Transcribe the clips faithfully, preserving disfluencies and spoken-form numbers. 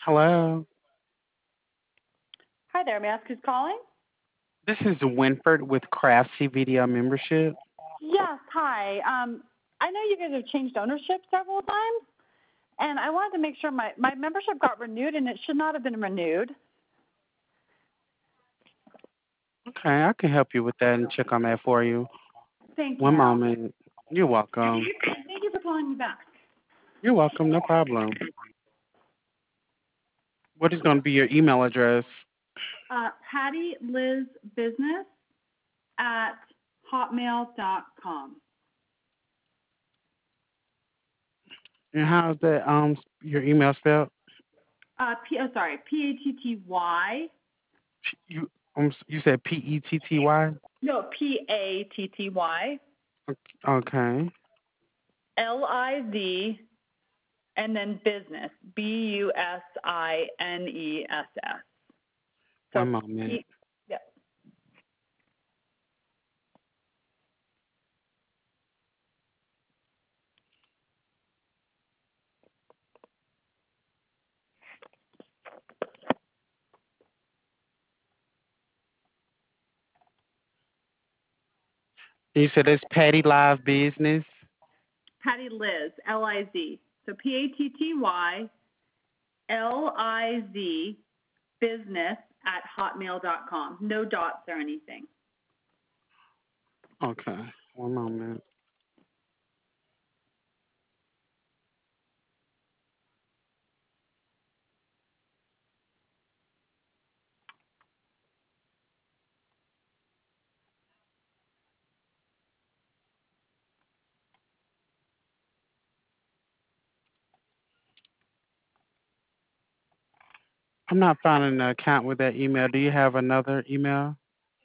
Hello. Hi there. May I ask who's calling? This is Winford with Craftsy Video Membership. Yes. Hi. Um, I know you guys have changed ownership several times, and I wanted to make sure my my membership got renewed, and it should not have been renewed. Okay, I can help you with that and check on that for you. Thank One you. moment. You're welcome. Thank you for calling me back. You're welcome. No problem. What is going to be your email address? Uh, Patty Liz Business at hotmail dot com. And how's that? Um, your email spelled? Uh, P. Oh, sorry. P A T T Y. You um, you said P E T T Y. No, P A T T Y. Okay. L I Z and then business. B U S I N E S S. So One moment. P. Yeah. You said it's Patty Live Business. Patty Liz, L I Z. So P A T T Y L I Z business at hotmail dot com. No dots or anything. Okay. One moment. I'm not finding an account with that email. Do you have another email?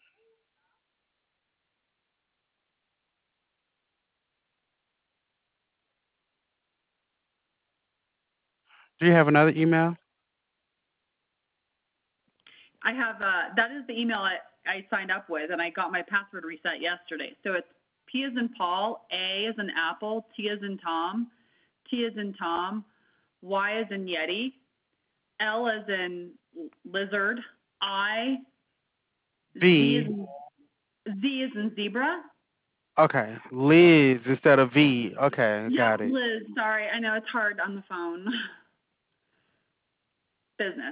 Do you have another email? I have uh that is the email I, I signed up with and I got my password reset yesterday. So it's P as in Paul, A as in Apple, T as in Tom, T as in Tom, Y as in Yeti, L as in lizard, I, Z as V. in Z as in zebra. Okay. Liz instead of V. Okay, Yep, got it. Liz. Sorry, I know it's hard on the phone. Business.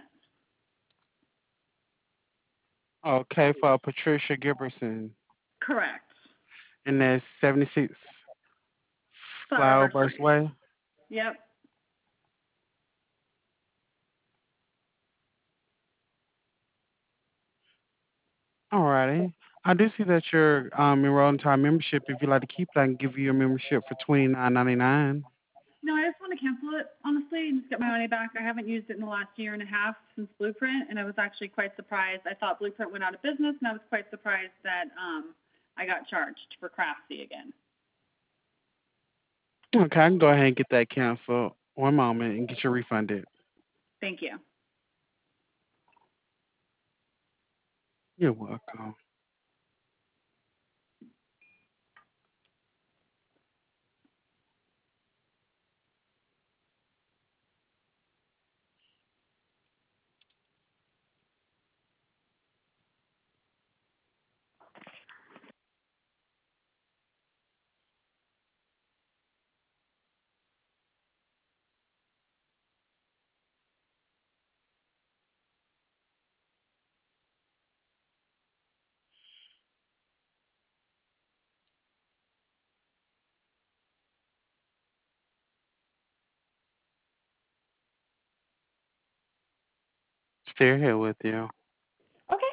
Okay, for Patricia Giberson. Correct. And that's seventy-six Flowerburst Flowerburst Way. Way. Yep. Alrighty. I do see that you're um, enrolled into our membership. If you'd like to keep it, I can give you a membership for twenty nine ninety nine. No, I just want to cancel it, honestly, and just get my money back. I haven't used it in the last year and a half since Blueprint, and I was actually quite surprised. I thought Blueprint went out of business, and I was quite surprised that um, I got charged for Craftsy again. Okay, I can go ahead and get that canceled. One moment and get you refunded. Thank you. You're welcome. Still here with you. Okay.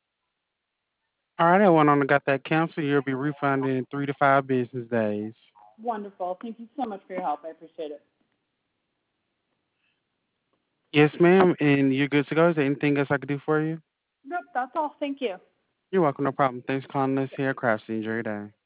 All right, I went on and got that canceled. You'll be refunded in three to five business days. Wonderful. Thank you so much for your help. I appreciate it. Yes, ma'am. And you're good to go. Is there anything else I could do for you? Nope, that's all. Thank you. You're welcome. No problem. Thanks for calling us here at Craftsy. Enjoy your day.